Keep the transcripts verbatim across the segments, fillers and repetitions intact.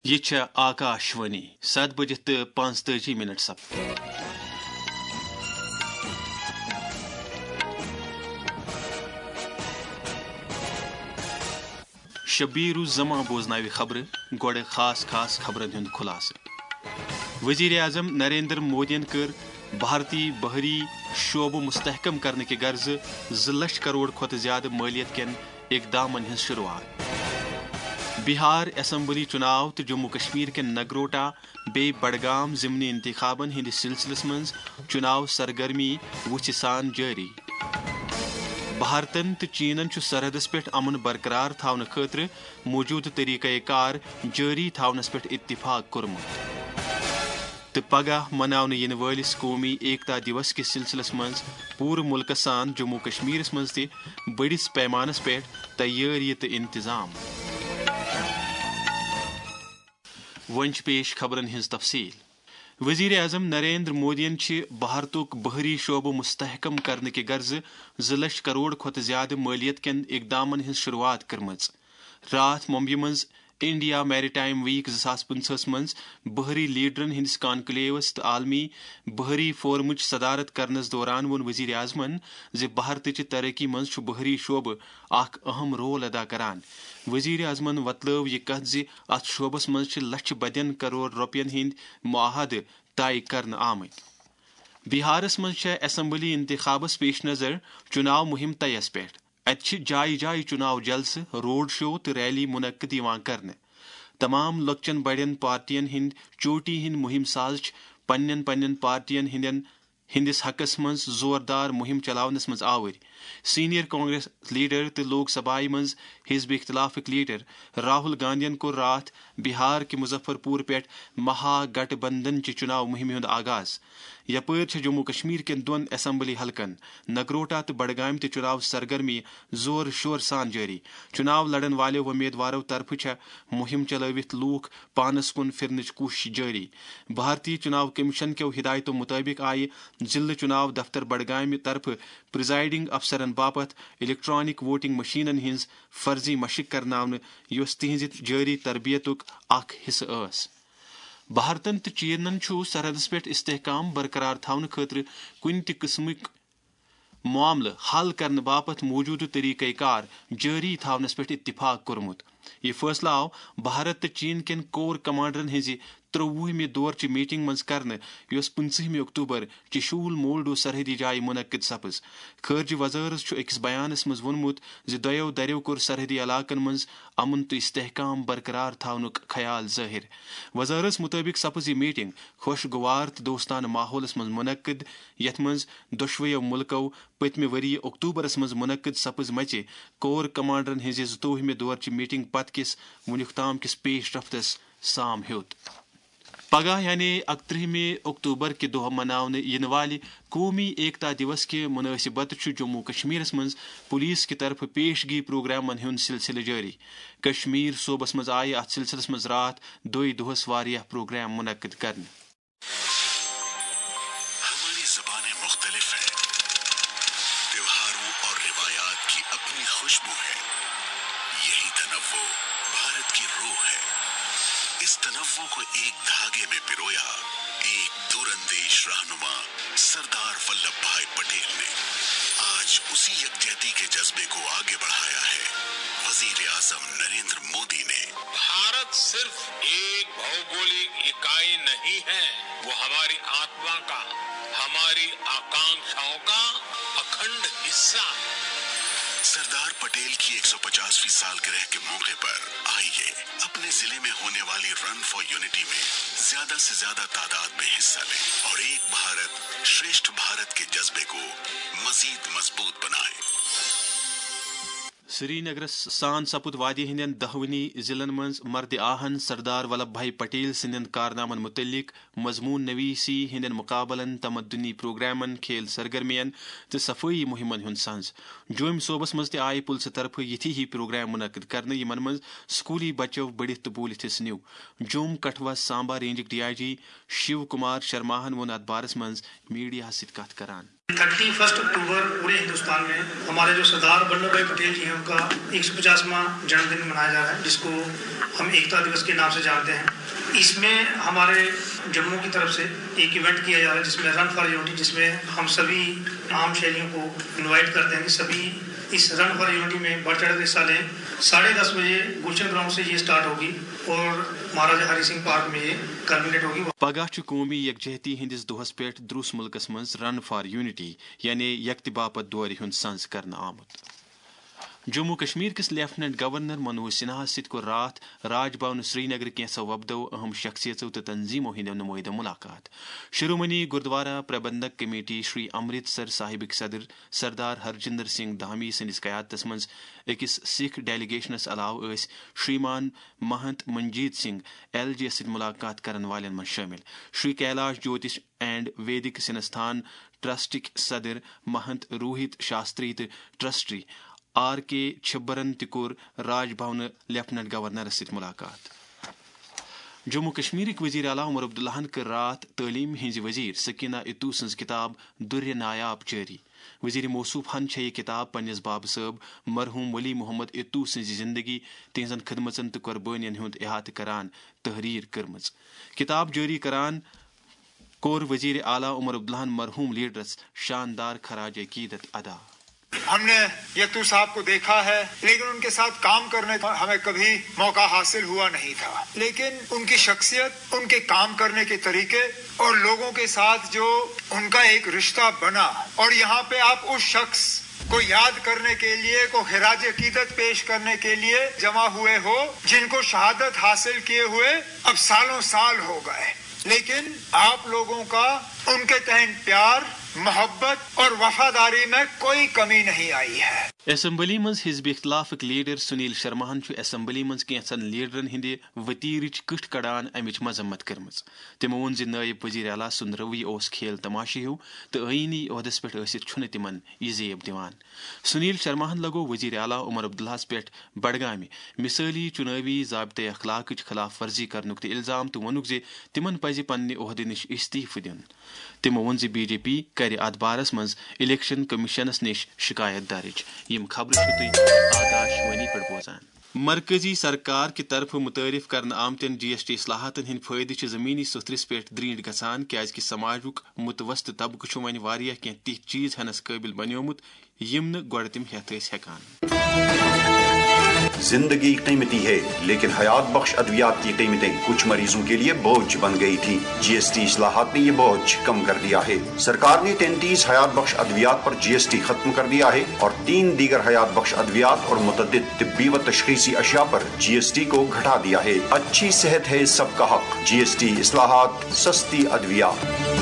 یہ چھا آکاشوانی سات بجت پانچ تجی منٹ سب شبیر الزماں بوزناوِ خبر گوڑ خاص خاص خبرن ہند خلاصہ وزیر اعظم نریندر مودین کر بھارتی بحری شعبہ مستحکم کرنے کے غرض زٕ لچھ کروڑ کھت زیادہ مالیت کن اقدامن ہند شروعات بہار اسمبلی چناو تو جموں کشمیر کے نگروٹا بی بڈگام ضمنی انتخابن ہندس سلسلس مز چناو سرگرمی وچھ سان جاری بھارتن تو چینن سرحدس پہ امن برقرار تھونہ خاطر موجود طریقہ کار جاری تھونس پہ اتفاق کورمت تو پگہ مناونہ ین ولس قومی ایکتا دیوس کس سلسلس مز پور ملک سان جموں کشمیر مز تہ بڑس پیمانس پہ تیاری تو انتظام ونچ پیش خبرن ہز تفصیل وزیر اعظم نریندر مودین بھارتک بحری شعبہ مستحکم کرنے کے غرض زٕ لچھ کروڑ کھت زیادہ مالیت کن اقدامن ہز شروعات کرمز رات ممبئی مز انڈیا میریٹائم ویک زاس پنچہس مز بحری لیڈرن ہندس کانکلیوس تو عالمی بحری فورمچ صدارت کرنس دوران وون وزیر اعظمن زِ بھارتچ ترقی مز بحری شعبہ اخ اہم رول ادا کران وزیر اعظمن وتلو یہ کت زِ ات شعبس مز لچھ بدین کروڑ روپین ہند معاہدہ طے کرنے آمت بہارس مز اسمبلی انتخابس پیش نظر چناو مہم طیس پہ ات جائے جائے چناو جلسہ روڈ شو تو ریلی منعقد کرنے تمام لکچن بڑین پارٹین ہند چوٹی ہند مہم ساز پنن پنن پارٹین ہندین ہندس حقس مز زوردار مہم چلاونس مز آور سینئر کانگریس لیڈر تو لوک سبھا مز حزب اختلافک لیڈر راہل گاندھین کور رات بہار کے مظفر پور پہ مہا گٹھ بندھن چہ چناو مہم ہند آغاز یپر جموں کشمیر کن دون اسمبلی حلقن نگروٹا تو بڈگام تہ چناو سرگرمی زور شور سان جاری چناو لڑن والو امیدوارو طرف مہم چلوت لوک پانس کن پھرنچ کوشش جاری بھارتی چناو کمیشن کیو ہدایتوں مطابق آئی ضلع چناو دفتر بڈگام طرف پریزائڈنگ افسرن باپت الیکٹرانک ووٹنگ مشینن ہز فرضی مشق کرناونہ یس تہذ جاری تربیتک اخ حصہ اس بھارتن تو چینن سرحدس پہ استحکام برقرار تھونہ خاطر کن تہ قسمک معاملہ حل کرنے باپت موجودہ طریقہ کار جاری تھونس پہ اتفاق کورمت یہ فیصلہ آو بھارت تو چین کن کور کمانڈرن ہز تروہمہ دور چہ میٹنگ مز کرنے یس پنچہمہ اکتوبر چشول مولڈو سرحدی جائے منعقد سپز خارجہ وزارت اکس بیانس مز وونمت زِ دۄیو دریو کور سرحدی علاقن مز امن تو استحکام برقرار تھونک خیال ظاہر وزارت مطابق سپز یہ میٹنگ خوشگوار تو دوستانہ ماحولس مز منعقد یتھ مز دۄشویو ملکو پتمہ وری اکتوبرس مز منعقد سپز مچہ کور کمانڈرن ہز زٕتووُہمہ دور چہ میٹنگ پتہ کس ونیک تام کس پیش رفتس سام ہیوت پگہ یعنی اکترہمہ اکتوبر کے دہ مناونہ ین والہ قومی ایکتا دیوس کے مناسبت جموں کشمیر مز پولیس کی طرف پیشگی پروگرامن ہند سلسلہ جاری کشمیر صوبس مز آئی ات سلسلس مز رات دوئی دہس واریاہ پروگرام منعقد کرنے ہماری زبانیں مختلف ہیں تہواروں اور روایات کی اپنی خوشبو ہے یہی تنوع بھارت کی روح ہے اس تنوع کو ایک دھاگے میں پرویا ایک دور اندیش رہنما سردار ولبھ بھائی پٹیل نے آج اسی یکجہتی کے جذبے کو آگے بڑھایا ہے وزیر اعظم نریندر مودی نے بھارت صرف ایک بھوگولک اکائی نہیں ہے وہ ہماری آتما کا ہماری آکانکشاؤں کا اکھنڈ حصہ ہے سردار پٹیل کی ایک سو پچاسویں سالگرہ کے موقع پر آئیے اپنے ضلع میں ہونے والی رن فار یونٹی میں زیادہ سے زیادہ تعداد میں حصہ لیں اور ایک بھارت شریشٹھ بھارت کے جذبے کو مزید مضبوط بنائیں سری نگر سان سپد وادی ہندین دہونی ضلع مز مرد آہن سردار ولبھ بھائی پٹیل سندین کارنامن متعلق مضمون نویسی ہندین مقابلن تمدنی پروگرامن کھیل سرگرمین تو صفائی مہمن ہند سنز جوم صوبس مز تہ آئی پلسہ طرف یتھی ہی پروگرام منعقد کرنے یمن مز سکولی بچو بڑھت تو بولت حصہ نیو جوم کٹھوا سامبا رینجک D I G Shiv Kumar شرماہن وون ات بارس مز میڈیا ست کت کران थर्टी फर्स्ट अक्टूबर पूरे हिंदुस्तान में हमारे जो सरदार वल्लभ भाई पटेल जी हैं उनका एक सौ पचासवां जन्मदिन मनाया जा रहा है, जिसको हम एकता दिवस के नाम से जानते हैं. इसमें हमारे जम्मू की तरफ से एक इवेंट किया जा रहा है जिसमें रन फॉर यूनिटी, जिसमें हम सभी आम शहरियों को इनवाइट करते हैं कि सभी इस रन फॉर यूनिटी में बढ़ चढ़ के हिस्सा लें. साढ़े दस बजे गुलशन ग्राउंड से ये स्टार्ट होगी और महाराजा हरि सिंह पार्क में ये कल्मिनेट होगी. पगह कौमी यकजहती हंदिस दोहस पे द्रुस मुल्कस मज रन फॉर यूनिटी यानी यकति बापत दौर हुंद संज करना आमुत. जम्मू कश्मीर किस लेफ्टिनेंट गवर्नर मनोज सिन्हा सत को रात राजभवन श्रीनगर कैंसो वबदो अहम शख्सियतों तो तंजीमों हिंद नुमाइंदा मुलाकात. शिरोमणि गुरुद्वारा प्रबंधक कमेटी श्री अमृतसर साहिबिक सदर सरदार हरजिंदर सिंह धामी सदिस कयादतस मज अकिस सिख डेलीगेशनस अलाव अस श्रीमान महंत मंजीत सिंह एल जे सत मुलाकात करन वालन मज शामिल. श्री कैलाश ज्योतिष एंड वैदिक संस्थान ट्रस्टिक सदर महंत रोहित शास्त्री तो ट्रस्टी आर के छब्बरन तिकोर राजभवन लेफ्टिनेंट गवर्नर सत मुलाकात. जम्मू कश्मीर वजीर आला उमर अब्दुल्लाहन कर रात तालीम हिंज वजीर सकीना इतू सज किताब दुर्र नायाब जारी. वजीर मौसूफ हन यह किताब पन्निस बाब साहब मरहूम वली मोहम्मद इतू सज जिंदगी तिहजन खदमतन तो कुर्बानियन हुंद इहात करान तहरीर करमज. किताब जारी करान कोर वजीर आला उमर अब्दुल्लाहन मरहूम लीडरस शानदार खराज अकीदत अदा. हमने यतू साहब को देखा है, लेकिन उनके साथ काम करने का हमें कभी मौका हासिल हुआ नहीं था. लेकिन उनकी शख्सियत, उनके काम करने के तरीके और लोगों के साथ जो उनका एक रिश्ता बना, और यहाँ पे आप उस शख्स को याद करने के लिए, को खिराज अकीदत पेश करने के लिए जमा हुए हो, जिनको शहादत हासिल किए हुए अब सालों साल हो गए, लेकिन आप लोगों का उनके तहत प्यार, मोहब्बत और वफादारी में कोई कमी नहीं आई है. असम्बली मज हिजब इख्तलाफक लीडर सुनील शर्माहन असम्बली मज कैंसन लीडरन हिंदे वतीरच कठ कड़ान अमिच मजम्मत करमज. तमो वोन ज नायब वजीर आला सुंद रवि ओस खेल तमाशे हिउ तो आईनी ओहदस पे छुन तिमन यह जेब दिवान. सुनील शर्माहन लगो वजीर आला उमर अब्दुल्लाहस पे बडगाम मिसाली चुनावी ज़ाब्ते अखलाक खिलाफ वर्जी करनुक तो इल्जाम तो वनुक जे तिमन पज पन्ने ओहदे निश इस्तीफ दिन. तमो वोन ज बीजेपी कर अत बारस मज इलेक्शन कमिशनस निश शिकायत दर्ज. यम खबर आकाशवाणी पे बोजान. मरकजी सरकार की तरफ मुतारिफ करने आमतन जी एस टी इस्लाहातन हिंद फायदे जमीनी सुथरिस पे द्रीट गसान क्याजि समाजुक मुतवस्त तबक वन वारिया कह तिथ चीज हेनस काबिल बनियोमुत यम न गोड़ तिम हेत हेकान. जिंदगी कीमती है, लेकिन हयात बख्श अद्वियात की कीमतें कुछ मरीजों के लिए बोझ बन गई थी. जीएसटी इस्लाहात ने ये बोझ कम कर दिया है. सरकार ने तैंतीस हयात बख्श अद्वियात पर जीएसटी खत्म कर दिया है और तीन दीगर हयात बख्श अद्वियात और मुतअद्दिद तिब्बी व तशखीसी अशिया पर जीएसटी को घटा दिया है. अच्छी सेहत है सबका हक. जीएसटी इस्लाहात, सस्ती अद्वियात.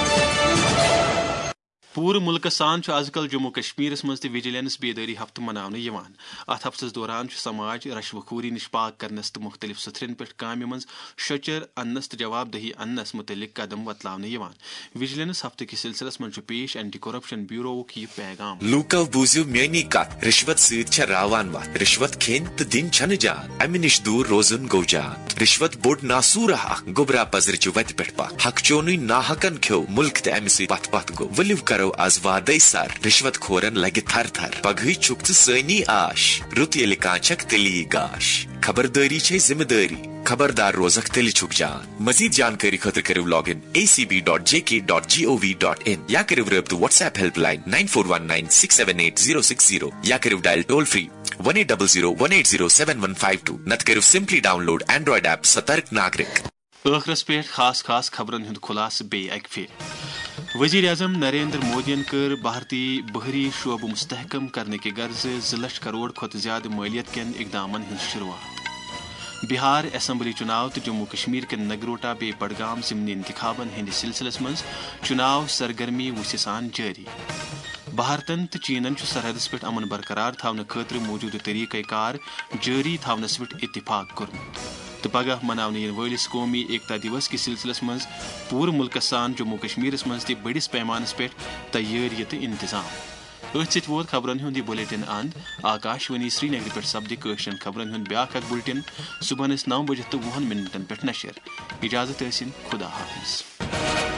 पूरे मुल्क सान आजकल जम्मू कश्मीर मज विजिलेंस बेदारी हफ्त मनाने. अत हफ्तस दौरान समाज रशवखोरी निश पाक करनस तो मुख्तलिफ सथरन पे काम मज शचर अन्नस तो जवाबदही अन्नस मुतलिक कदम वतलाने. विजिलेंस हफ्ते के सिलसिलस मज पेश एंटी करप्शन ब्यूरो यह पैगाम. लूको बूझो मेनी कत रिश्वत सत रावान वत. रिश्वत खेन तो दिन छन जान अमि निश दूर रोजन गो जान. रिश्वत बोड़ नासूर गोबरा पजर वत पे पत. हक चोन नाहकन खो मुल्क तो अमि पत पत गो. वलिव करो आज वादे सर. रिश्वत खोरन लगे थर थर. पगही छुक सनी आश. रुत ये कांचक तिली गाश. खबरदारी छे जिम्मेदारी. खबरदार रोजक तिल छुक जान. मजीद जानकारी खतर करो log in A C B dot J K dot G O V dot in या करो रब्त WhatsApp helpline nine four one nine six seven eight zero six zero या करो dial toll free one eight double zero one eight zero seven one five two. नत करो simply download Android app सतर्क नागरिक. ٲخرس पे खास खास खबरन हुंद खुलास बे अक फिर. वजीर आजम नरेंद्र मोदियन कर भारतीय बहरी शोब मुस्तहकम करने के गर्ज ज लक्ष करोड़ खुत ज्यादा मालियत कन इकदामन हिंद शुरुआत. बिहार असम्बली चुनाव तो जम्मू कश्मीर के नगरोटा बे बडगाम जिमनी इंतखाबन हिंद सिलसिलस मज चुनाव सरगर्मी वुसान जारी. भारतन तो चीनन सरहदस पे अमन बरकरार थावन खतर मौजूद तरीक़ कार जारी थावनस पे इत्तिफाक कोर्मुत. तो पगह मनाने वलिस कौमी एकता दिवस के सिलसिलस मज पूरे मुल्क सान जम्मू कश्मीर मज त बड़िस पैमानस पे तैयारी तो इंतजाम. अथ सत वोत खबरन हुंद बुलेटिन अंद. आकाशवाणी श्रीनगर पे सपद कशरन खबरन हुंद ब्याख अख बुलेटिन सुबह नौ बजे तो वुहन मिनटन पे नशर. इजाजत खुदा हाफिज.